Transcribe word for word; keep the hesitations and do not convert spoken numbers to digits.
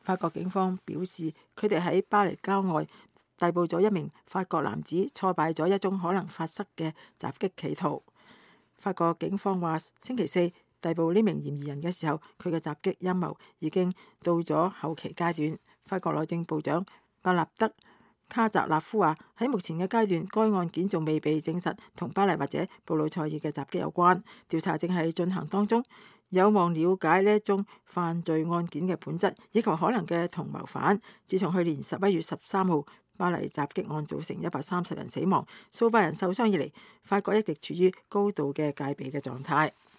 法國警方表示，佢哋喺巴黎郊外逮捕咗一名法國男子，挫敗咗一宗可能發生嘅襲擊企圖。法國警方話，星期四逮捕呢名嫌疑人嘅時候，佢嘅襲擊陰謀已經到咗後期階段。法國內政部長伯納德卡澤納夫話，喺目前嘅階段，該案件仲未被證實同巴黎或者布魯塞爾嘅襲擊有關，調查正係進行當中，有望了解呢一宗犯罪案件嘅本質以及可能嘅同謀犯。自從去年十一月十三號巴黎襲擊案造成一百三十人死亡、數百人受傷以嚟，法國一直處於高度嘅戒備嘅狀態。